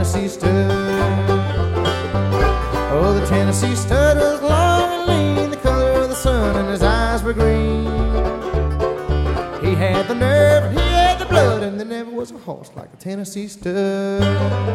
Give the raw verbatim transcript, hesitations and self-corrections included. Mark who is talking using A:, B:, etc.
A: Tennessee stud. Oh, the Tennessee stud was long and lean, the color of the sun, and his eyes were green. He had the nerve and he had the blood, and there never was a horse like a Tennessee stud.